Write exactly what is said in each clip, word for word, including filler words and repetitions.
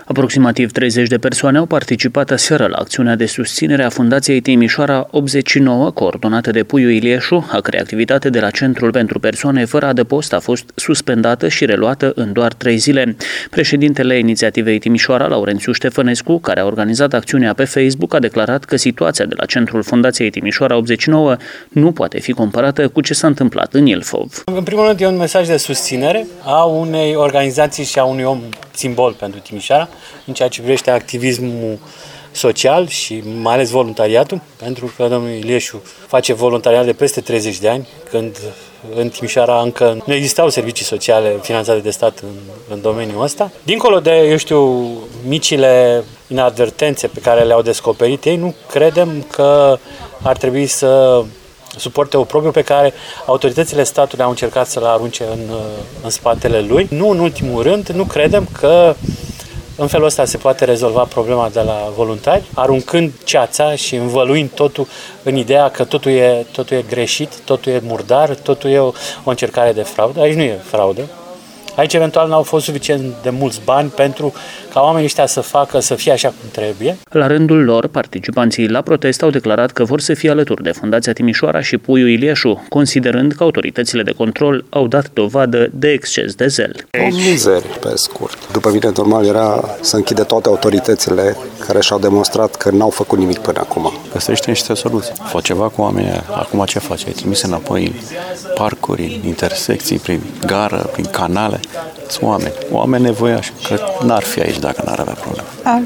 Aproximativ treizeci de persoane au participat aseară la acțiunea de susținere a Fundației Timișoara optzeci și nouă, coordonată de Puiu Ilieșu, a cărei activitate de la Centrul pentru Persoane fără adăpost a fost suspendată și reluată în doar trei zile. Președintele inițiativei Timișoara, Laurențiu Ștefănescu, care a organizat acțiunea pe Facebook, a declarat că situația de la Centrul Fundației Timișoara optzeci și nouă nu poate fi comparată cu ce s-a întâmplat în Ilfov. În primul rând, e un mesaj de susținere a unei organizații și a unui om simbol pentru Timișoara, în ceea ce privește activismul social și mai ales voluntariatul, pentru că domnul Ilieșu face voluntariat de peste treizeci de ani, când în Timișoara încă nu existau servicii sociale finanțate de stat în, în domeniul ăsta. Dincolo de, eu știu, micile inadvertențe pe care le-au descoperit ei, nu credem că ar trebui să suporte o probă pe care autoritățile statului au încercat să-l arunce în, în spatele lui. Nu în ultimul rând, nu credem că în felul ăsta se poate rezolva problema de la voluntari, aruncând ceața și învăluind totul în ideea că totul e, totul e greșit, totul e murdar, totul e o, o încercare de fraudă. Aici nu e fraudă. Aici eventual n-au fost suficient de mulți bani pentru ca oamenii ăștia să facă, să fie așa cum trebuie. La rândul lor, participanții la protest au declarat că vor să fie alături de Fundația Timișoara și Puiu Ilieșu, considerând că autoritățile de control au dat dovadă de exces de zel. O mizerie, pe scurt. După mine, normal era să închide toate autoritățile care și-au demonstrat că n-au făcut nimic până acum. Găsește niște soluții. Fă ceva cu oamenii. Acum ce face? Ai trimis înapoi în parcuri, în intersecții, prin gară, prin canale. Sunt oameni. Oameni nevoiași. Că n-ar fi aici dacă n-ar avea probleme. Am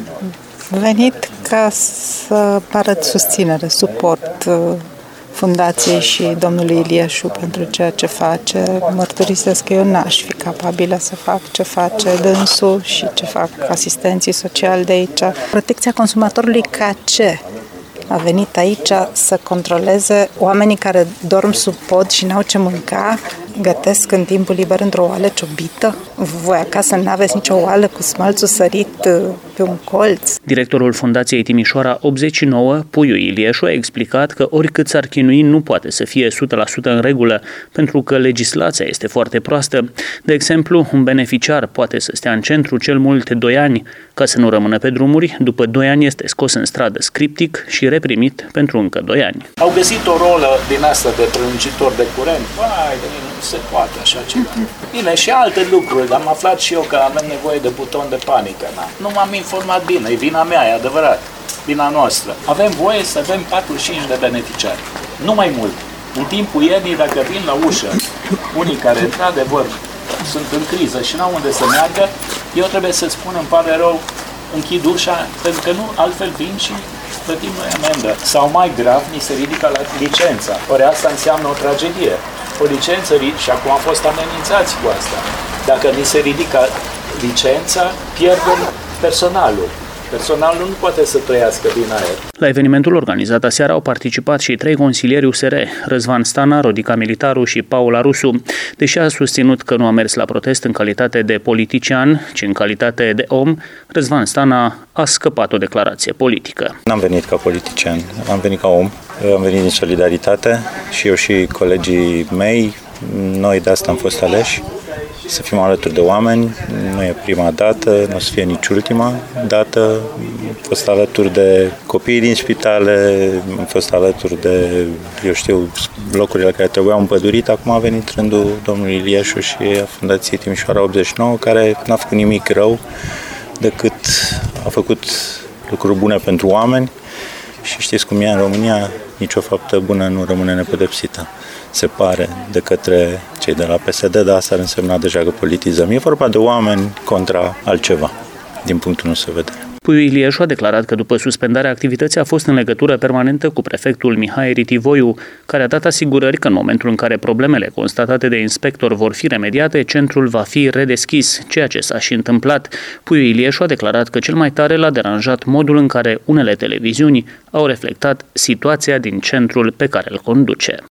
venit ca să arăt susținere, suport Fundației și domnului Ilieșu pentru ceea ce face. Mărturisesc că eu n-aș fi capabilă să fac ce face dânsul și ce fac asistenții sociali de aici. Protecția consumatorului ca ce? A venit aici să controleze oamenii care dorm sub pod și n-au ce mânca, gătesc în timpul liber într-o oală ciobită. Voi acasă n-aveți nicio oală cu smalțul sărit pe un colț. Directorul Fundației Timișoara optzeci și nouă, Puiu Ilieșu, a explicat că oricât s-ar chinui nu poate să fie o sută la sută în regulă, pentru că legislația este foarte proastă. De exemplu, un beneficiar poate să stea în centru cel mult doi ani, ca să nu rămână pe drumuri, după doi ani este scos în stradă scriptic și reprimit pentru încă doi ani. Au găsit o rolă din asta de prelungitor de curent. Vai, de mine, nu se poate așa ceva. Bine, și alte lucruri. Am aflat și eu că avem nevoie de buton de panică. Na. Nu m-am informat bine, e vina mea, e adevărat. Vina noastră. Avem voie să avem patruzeci și cinci de beneficiari. Nu mai mult. În timpul iernii, dacă vin la ușă unii care, într-adevăr, sunt în criză și n-au unde să meargă, eu trebuie să spun, îmi pare rău, închid ușa, pentru că nu, altfel vin și plătim noi amendă. Sau mai grav, ni se ridică la licența. Ori asta înseamnă o tragedie. O licență, și acum am fost amenințați cu asta. Dacă ni se ridică licența, pierdem personalul. Personalul nu poate să trăiască din aer. La evenimentul organizat aseară au participat și trei consilieri U S R, Răzvan Stana, Rodica Militaru și Paula Rusu. Deși a susținut că nu a mers la protest în calitate de politician, ci în calitate de om, Răzvan Stana a scăpat o declarație politică. N-am venit ca politician, am venit ca om, am venit din solidaritate și eu și colegii mei, noi de asta am fost aleși. Să fim alături de oameni, nu e prima dată, nu o să fie nici ultima dată. Am fost alături de copiii din spitale, am fost alături de, eu știu, locurile care trebuiau împădurite. Acum a venit rândul domnului Ilieșu și a Fundației Timișoara optzeci și nouă, care n-a făcut nimic rău, decât a făcut lucruri bune pentru oameni. Și știți cum e în România, nicio faptă bună nu rămâne nepedepsită. Se pare de către cei de la P S D, dar asta ar însemna deja că politizăm. E vorba de oameni contra altceva, din punctul nostru de vedere. Puiu Ilieșu a declarat că după suspendarea activității a fost în legătură permanentă cu prefectul Mihai Ritivoiu, care a dat asigurări că în momentul în care problemele constatate de inspector vor fi remediate, centrul va fi redeschis, ceea ce s-a și întâmplat. Puiu Ilieșu a declarat că cel mai tare l-a deranjat modul în care unele televiziuni au reflectat situația din centrul pe care îl conduce.